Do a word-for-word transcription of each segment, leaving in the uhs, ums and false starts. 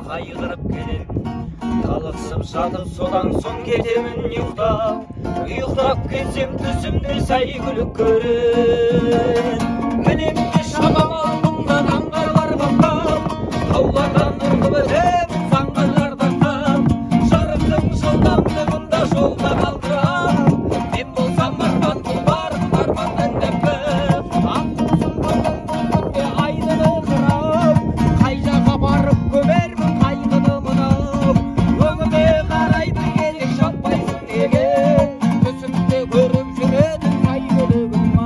қайғырып келемін, талықсып жатып содан соң кетемін ұйықтап. Ұйықтап кетсем түсімде сәй күліп көрер. Мінемде шамам алдымдан аңғарлар қаптап, таулардан ұрқып өтем заңғарлар тақтап. Жарықтың жылдамдығында жолда қалдырам, мен болсам арман тұлбарым арманнан дәмбіп. Аңқылсың болдың бұл күнде айдыны қырап, қай жаққа барып көмермін қайғыны мынау. Өңіме қарайды керек шаппайсың неге, түсімде көріп жүредің қайғылығыма.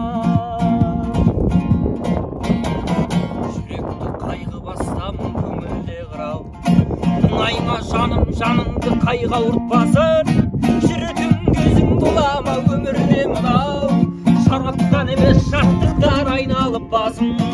Жүректі қайғы бастам көңілде қырау, мұңайма жаным жанымды қайға ұртпасын. Жүретін көзің бола ма өмірде мынау, шараптан емес шаттықтар айналып басым.